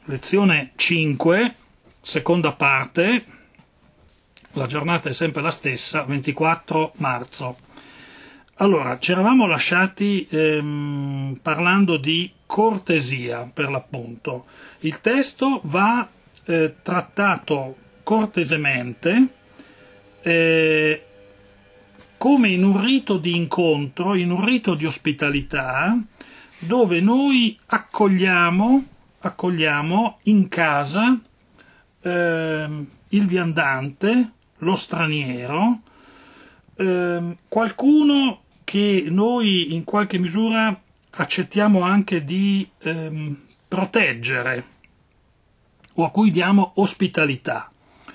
Lezione 5, seconda parte, la giornata è sempre la stessa, 24 marzo. Allora, ci eravamo lasciati parlando di cortesia, per l'appunto. Il testo va trattato cortesemente come in un rito di incontro, in un rito di ospitalità, dove noi accogliamo in casa il viandante, lo straniero, qualcuno che noi in qualche misura accettiamo anche di proteggere o a cui diamo ospitalità.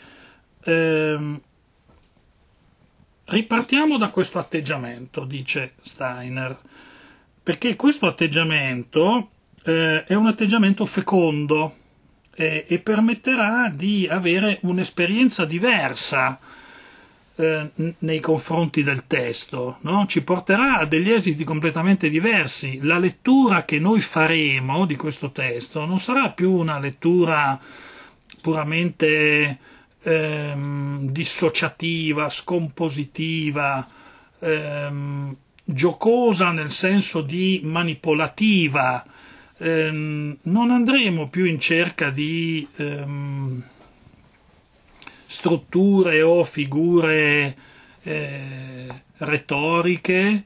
Ripartiamo da questo atteggiamento, dice Steiner, perché questo atteggiamento è un atteggiamento fecondo e permetterà di avere un'esperienza diversa nei confronti del testo, no? Ci porterà a degli esiti completamente diversi. La lettura che noi faremo di questo testo non sarà più una lettura puramente dissociativa, scompositiva, giocosa nel senso di manipolativa. Non andremo più in cerca di strutture o figure retoriche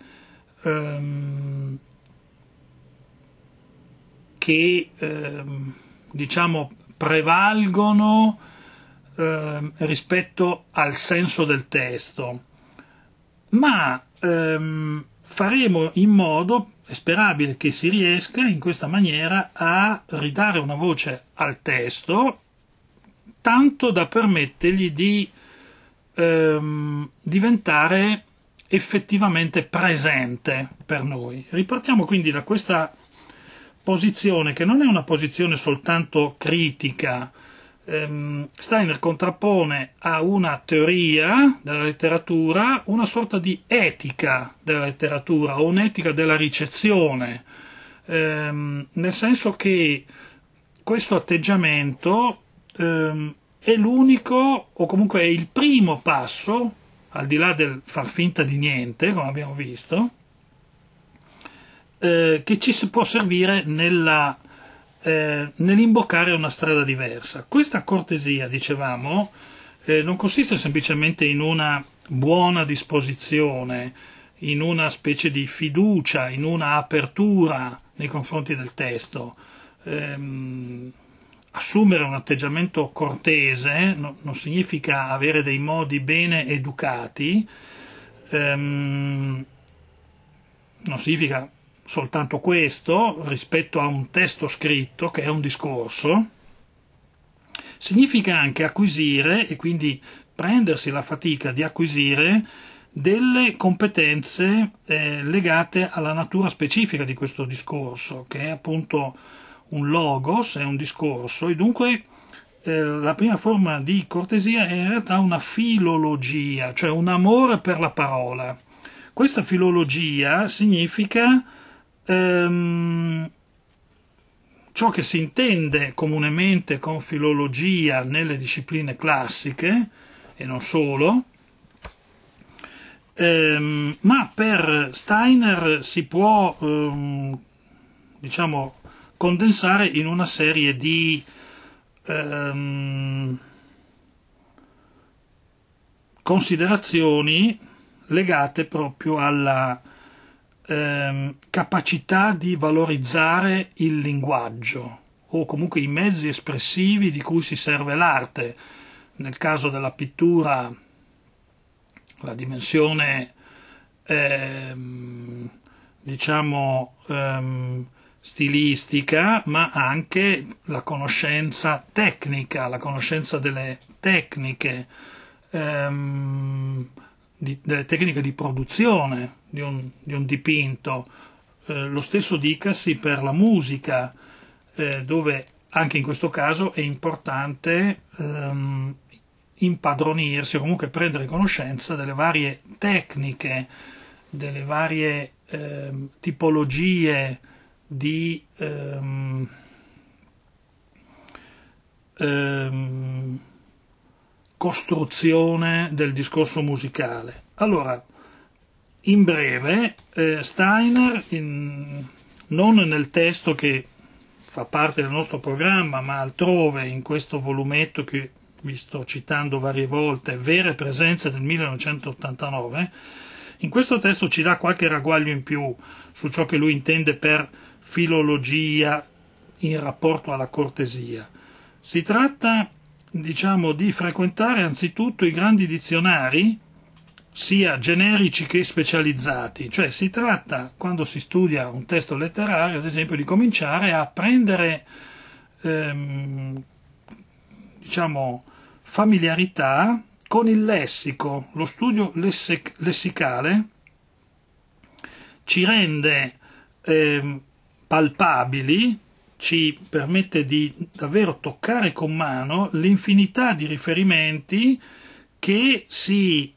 che diciamo prevalgono rispetto al senso del testo, ma faremo in modo, è sperabile che si riesca in questa maniera a ridare una voce al testo, tanto da permettergli di diventare effettivamente presente per noi. Ripartiamo quindi da questa posizione, che non è una posizione soltanto critica. Steiner contrappone a una teoria della letteratura una sorta di etica della letteratura o un'etica della ricezione, nel senso che questo atteggiamento è l'unico, o comunque è il primo passo, al di là del far finta di niente, come abbiamo visto, che ci può servire nell'imboccare una strada diversa. Questa cortesia, dicevamo, non consiste semplicemente in una buona disposizione, in una specie di fiducia, in una apertura nei confronti del testo. Assumere un atteggiamento cortese non significa avere dei modi bene educati, non significa soltanto questo rispetto a un testo scritto che è un discorso. Significa anche acquisire, e quindi prendersi la fatica di acquisire, delle competenze legate alla natura specifica di questo discorso, che è appunto un logos, è un discorso, e dunque la prima forma di cortesia è in realtà una filologia, cioè un amore per la parola. Questa filologia significa ciò che si intende comunemente con filologia nelle discipline classiche, e non solo, ma per Steiner si può diciamo condensare in una serie di considerazioni legate proprio alla capacità di valorizzare il linguaggio o comunque i mezzi espressivi di cui si serve l'arte. Nel caso della pittura, la dimensione stilistica, ma anche la conoscenza tecnica, la conoscenza delle tecniche, delle tecniche di produzione di un dipinto. Lo stesso dicasi per la musica, dove anche in questo caso è importante impadronirsi o comunque prendere conoscenza delle varie tecniche, delle varie tipologie di costruzione del discorso musicale. Allora, in breve, Steiner, non nel testo che fa parte del nostro programma, ma altrove in questo volumetto che vi sto citando varie volte, Vere presenze del 1989, in questo testo ci dà qualche ragguaglio in più su ciò che lui intende per filologia in rapporto alla cortesia. Si tratta, diciamo, di frequentare anzitutto i grandi dizionari, sia generici che specializzati, cioè si tratta, quando si studia un testo letterario, ad esempio, di cominciare a prendere diciamo, familiarità con il lessico. Lo studio lessicale ci rende palpabili, ci permette di davvero toccare con mano l'infinità di riferimenti che si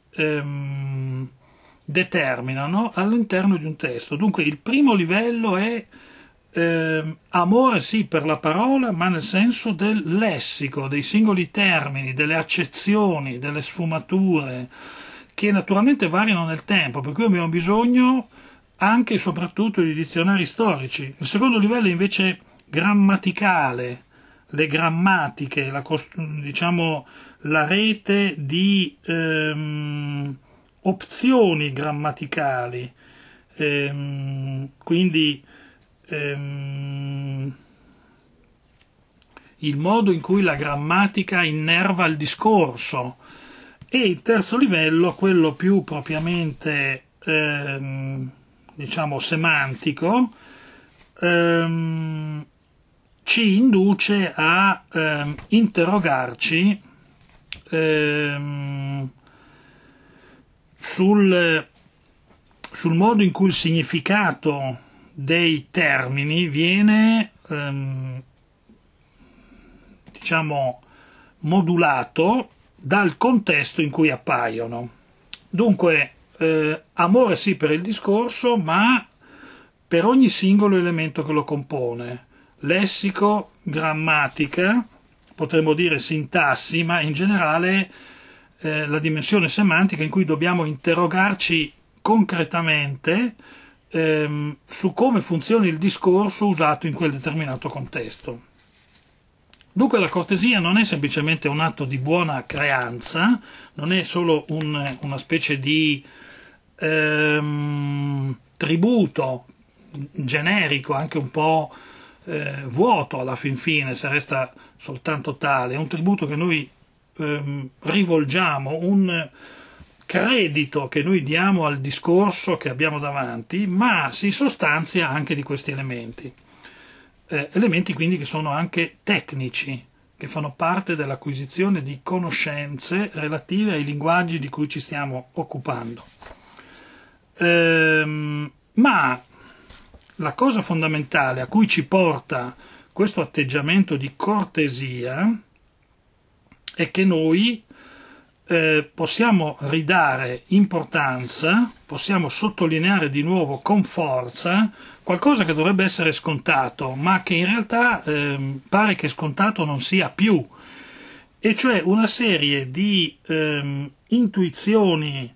determinano all'interno di un testo. Dunque il primo livello è amore sì per la parola, ma nel senso del lessico, dei singoli termini, delle accezioni, delle sfumature, che naturalmente variano nel tempo, per cui abbiamo bisogno anche e soprattutto di dizionari storici. Il secondo livello è invece grammaticale, le grammatiche, diciamo la rete di opzioni grammaticali, quindi il modo in cui la grammatica innerva il discorso. E il terzo livello, quello più propriamente diciamo semantico, ci induce a interrogarci sul modo in cui il significato dei termini viene diciamo modulato dal contesto in cui appaiono. Dunque amore sì per il discorso, ma per ogni singolo elemento che lo compone, lessico, grammatica, potremmo dire sintassi, ma in generale la dimensione semantica in cui dobbiamo interrogarci concretamente su come funziona il discorso usato in quel determinato contesto. Dunque la cortesia non è semplicemente un atto di buona creanza, non è solo una specie di tributo generico, anche un po' vuoto alla fin fine, se resta soltanto tale, è un tributo che noi rivolgiamo, un credito che noi diamo al discorso che abbiamo davanti, ma si sostanzia anche di questi elementi. Elementi quindi che sono anche tecnici, che fanno parte dell'acquisizione di conoscenze relative ai linguaggi di cui ci stiamo occupando. Ma la cosa fondamentale a cui ci porta questo atteggiamento di cortesia è che noi possiamo ridare importanza, possiamo sottolineare di nuovo con forza qualcosa che dovrebbe essere scontato, ma che in realtà pare che scontato non sia più, e cioè una serie di intuizioni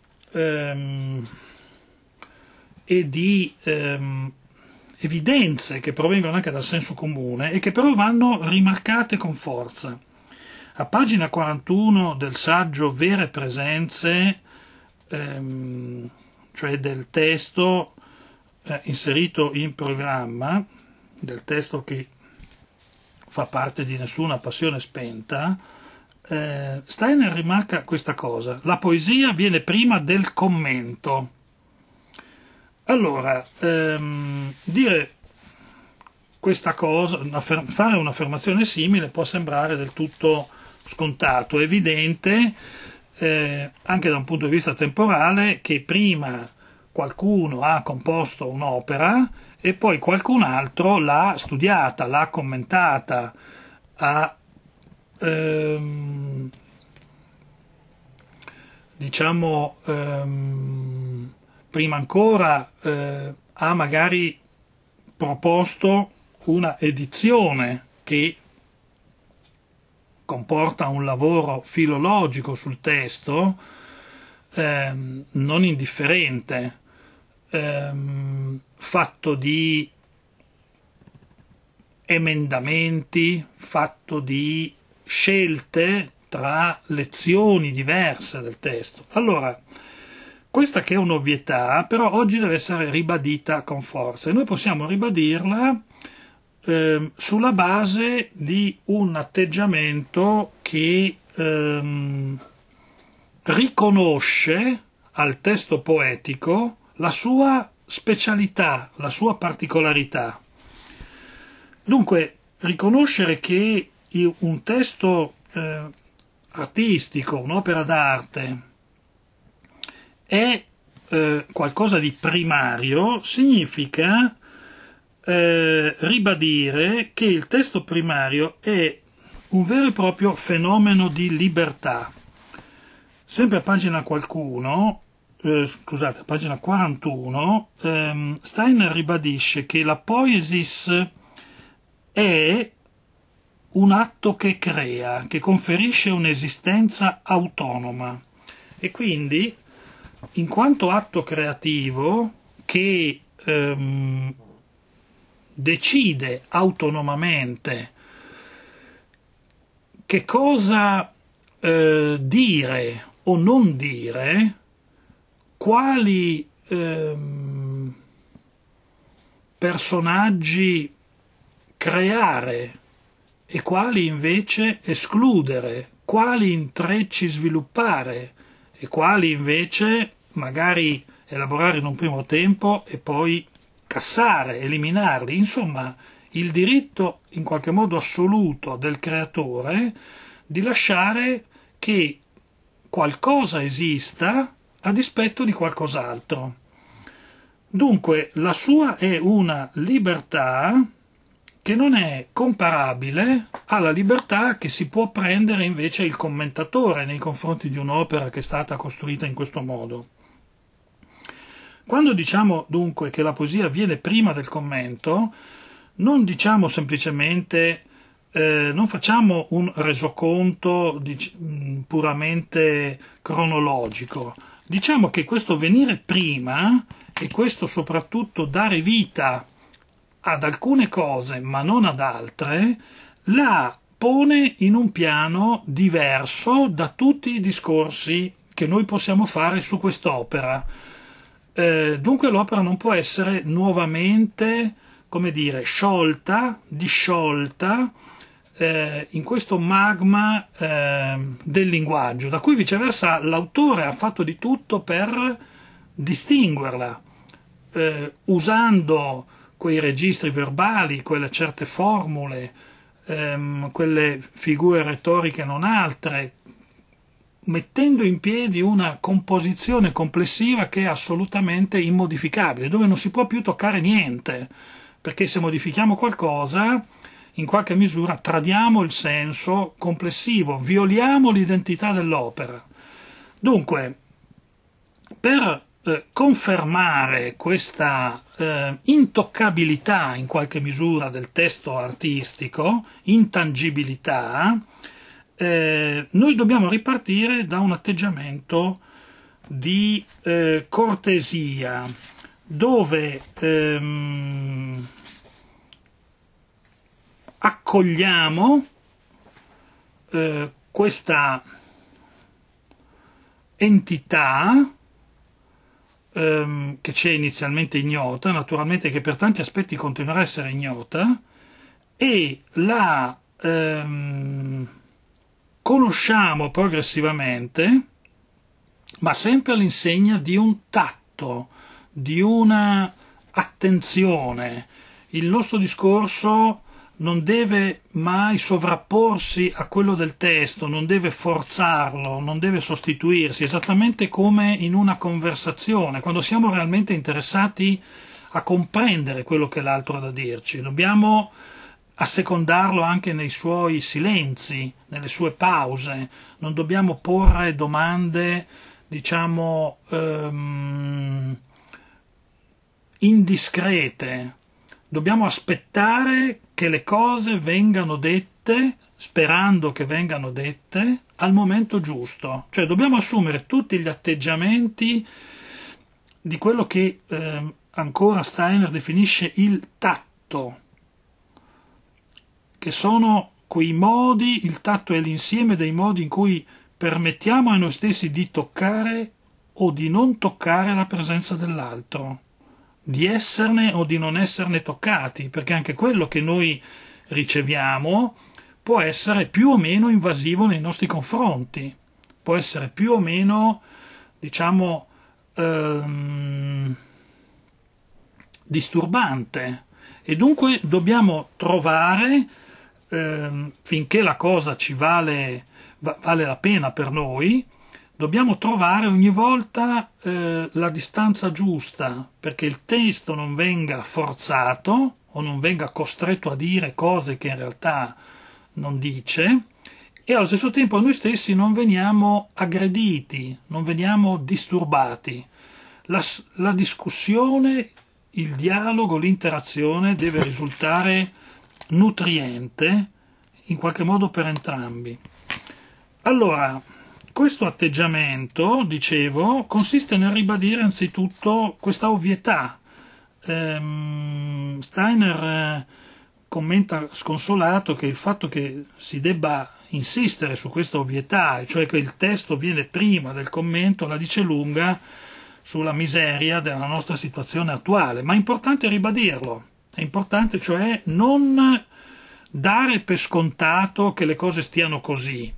e di evidenze che provengono anche dal senso comune e che però vanno rimarcate con forza. A pagina 41 del saggio Vere presenze, cioè del testo inserito in programma, del testo che fa parte di Nessuna passione spenta, Steiner rimarca questa cosa: la poesia viene prima del commento. Allora, dire questa cosa, fare un'affermazione simile può sembrare del tutto scontato, evidente, anche da un punto di vista temporale, che prima qualcuno ha composto un'opera e poi qualcun altro l'ha studiata, l'ha commentata, prima ancora ha magari proposto una edizione che comporta un lavoro filologico sul testo non indifferente, fatto di emendamenti, fatto di scelte tra lezioni diverse del testo. Allora, questa che è un'ovvietà, però oggi deve essere ribadita con forza, e noi possiamo ribadirla sulla base di un atteggiamento che riconosce al testo poetico la sua specialità, la sua particolarità. Dunque, riconoscere che un testo artistico, un'opera d'arte, è qualcosa di primario, significa ribadire che il testo primario è un vero e proprio fenomeno di libertà. Sempre a pagina 41, Steiner ribadisce che la poiesis è un atto che crea, che conferisce un'esistenza autonoma, e quindi, in quanto atto creativo che decide autonomamente che cosa dire o non dire, quali personaggi creare e quali invece escludere, quali intrecci sviluppare e quali invece magari elaborare in un primo tempo e poi cassare, eliminarli. Insomma, il diritto in qualche modo assoluto del creatore di lasciare che qualcosa esista a dispetto di qualcos'altro. Dunque, la sua è una libertà che non è comparabile alla libertà che si può prendere invece il commentatore nei confronti di un'opera che è stata costruita in questo modo. Quando diciamo dunque che la poesia viene prima del commento, non diciamo semplicemente, non facciamo un resoconto puramente cronologico. Diciamo che questo venire prima, e questo soprattutto dare vita ad alcune cose ma non ad altre, la pone in un piano diverso da tutti i discorsi che noi possiamo fare su quest'opera. Dunque l'opera non può essere nuovamente, come dire, sciolta, disciolta in questo magma del linguaggio, da cui viceversa l'autore ha fatto di tutto per distinguerla, usando quei registri verbali, quelle certe formule, quelle figure retoriche non altre, mettendo in piedi una composizione complessiva che è assolutamente immodificabile, dove non si può più toccare niente, perché se modifichiamo qualcosa, in qualche misura tradiamo il senso complessivo, violiamo l'identità dell'opera. Dunque, per confermare questa intoccabilità in qualche misura del testo artistico, intangibilità, noi dobbiamo ripartire da un atteggiamento di cortesia, dove accogliamo questa entità che ci è inizialmente ignota, naturalmente che per tanti aspetti continuerà a essere ignota, e la conosciamo progressivamente, ma sempre all'insegna di un tatto, di una attenzione. Il nostro discorso non deve mai sovrapporsi a quello del testo, non deve forzarlo, non deve sostituirsi, esattamente come in una conversazione, quando siamo realmente interessati a comprendere quello che l'altro ha da dirci. Dobbiamo assecondarlo anche nei suoi silenzi, nelle sue pause, non dobbiamo porre domande, diciamo, indiscrete. Dobbiamo aspettare che le cose vengano dette sperando che vengano dette al momento giusto. Cioè dobbiamo assumere tutti gli atteggiamenti di quello che ancora Steiner definisce il tatto, che sono quei modi, il tatto è l'insieme dei modi in cui permettiamo a noi stessi di toccare o di non toccare la presenza dell'altro, di esserne o di non esserne toccati, perché anche quello che noi riceviamo può essere più o meno invasivo nei nostri confronti, può essere più o meno, diciamo, disturbante, e dunque dobbiamo trovare, finché la cosa ci vale la pena per noi, dobbiamo trovare ogni volta la distanza giusta, perché il testo non venga forzato o non venga costretto a dire cose che in realtà non dice, e allo stesso tempo noi stessi non veniamo aggrediti, non veniamo disturbati. La discussione, il dialogo, l'interazione deve risultare nutriente in qualche modo per entrambi. Allora, questo atteggiamento, dicevo, consiste nel ribadire anzitutto questa ovvietà. Steiner commenta sconsolato che il fatto che si debba insistere su questa ovvietà, cioè che il testo viene prima del commento, la dice lunga sulla miseria della nostra situazione attuale, ma è importante ribadirlo, è importante cioè non dare per scontato che le cose stiano così.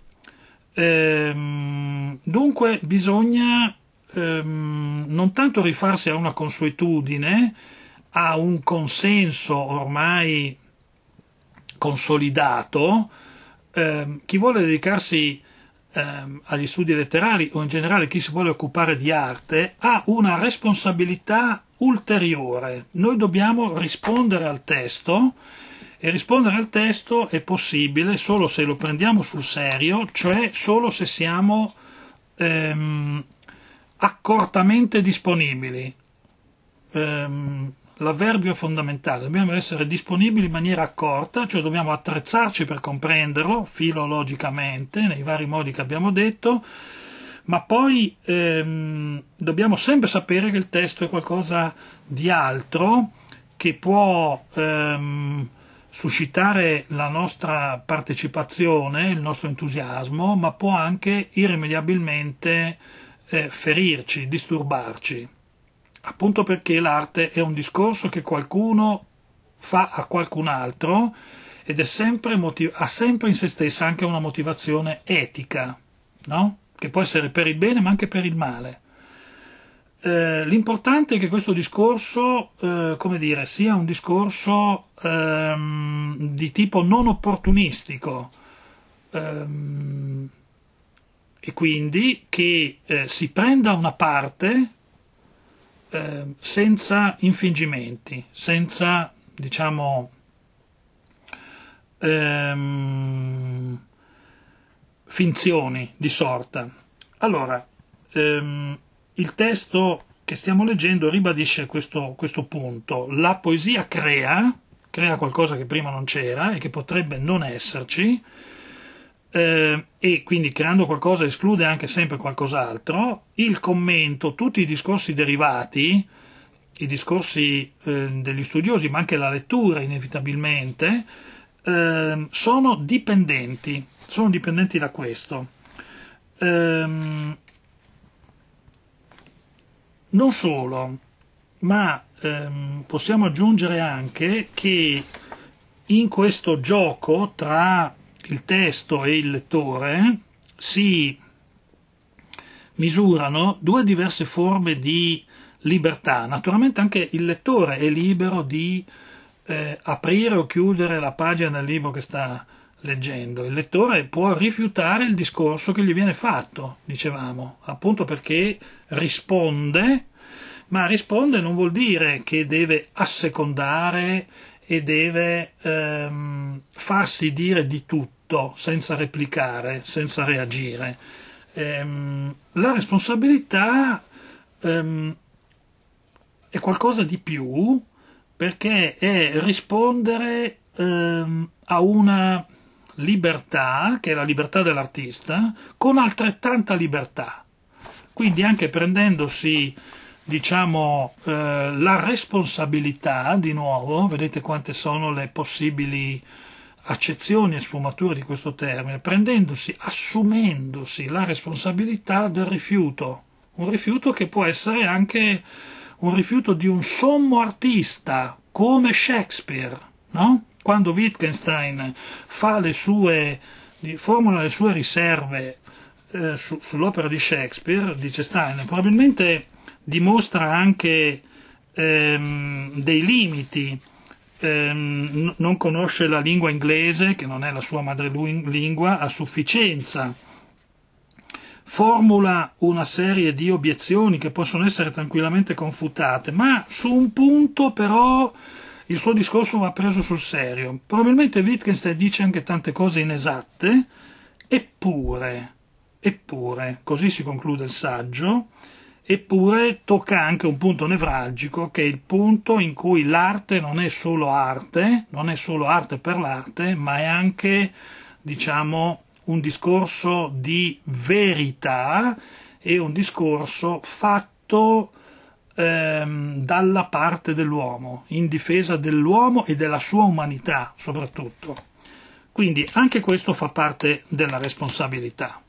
Dunque bisogna non tanto rifarsi a una consuetudine, a un consenso ormai consolidato. Chi vuole dedicarsi agli studi letterari o in generale chi si vuole occupare di arte ha una responsabilità ulteriore. Noi dobbiamo rispondere al testo, e rispondere al testo è possibile solo se lo prendiamo sul serio, cioè solo se siamo accortamente disponibili. L'avverbio è fondamentale, dobbiamo essere disponibili in maniera accorta, cioè dobbiamo attrezzarci per comprenderlo filologicamente nei vari modi che abbiamo detto, ma poi dobbiamo sempre sapere che il testo è qualcosa di altro che può suscitare la nostra partecipazione, il nostro entusiasmo, ma può anche irrimediabilmente ferirci, disturbarci, appunto perché l'arte è un discorso che qualcuno fa a qualcun altro ed è sempre ha sempre in se stessa anche una motivazione etica, no? Che può essere per il bene ma anche per il male. L'importante è che questo discorso, sia un discorso di tipo non opportunistico, e quindi che si prenda una parte senza infingimenti, senza, diciamo, finzioni di sorta. Allora, il testo che stiamo leggendo ribadisce questo punto. La poesia crea qualcosa che prima non c'era e che potrebbe non esserci, e quindi creando qualcosa esclude anche sempre qualcos'altro. Il commento, tutti i discorsi derivati, i discorsi degli studiosi, ma anche la lettura inevitabilmente, sono dipendenti da questo. Non solo, ma possiamo aggiungere anche che in questo gioco tra il testo e il lettore si misurano due diverse forme di libertà. Naturalmente anche il lettore è libero di aprire o chiudere la pagina del libro che sta leggendo. Il lettore può rifiutare il discorso che gli viene fatto, dicevamo, appunto perché risponde, ma risponde non vuol dire che deve assecondare e deve farsi dire di tutto senza replicare, senza reagire. La responsabilità è qualcosa di più, perché è rispondere a una libertà, che è la libertà dell'artista, con altrettanta libertà. Quindi anche prendendosi, diciamo, la responsabilità, di nuovo, vedete quante sono le possibili accezioni e sfumature di questo termine, assumendosi la responsabilità del rifiuto, un rifiuto che può essere anche un rifiuto di un sommo artista, come Shakespeare, no? Quando Wittgenstein formula le sue riserve sull'opera di Shakespeare, dice Stein, probabilmente dimostra anche dei limiti, non conosce la lingua inglese, che non è la sua madrelingua, a sufficienza, formula una serie di obiezioni che possono essere tranquillamente confutate, ma su un punto però il suo discorso va preso sul serio. Probabilmente Wittgenstein dice anche tante cose inesatte, eppure, così si conclude il saggio, eppure tocca anche un punto nevralgico, che è il punto in cui l'arte non è solo arte per l'arte, ma è anche, diciamo, un discorso di verità e un discorso fatto dalla parte dell'uomo, in difesa dell'uomo e della sua umanità soprattutto. Quindi anche questo fa parte della responsabilità.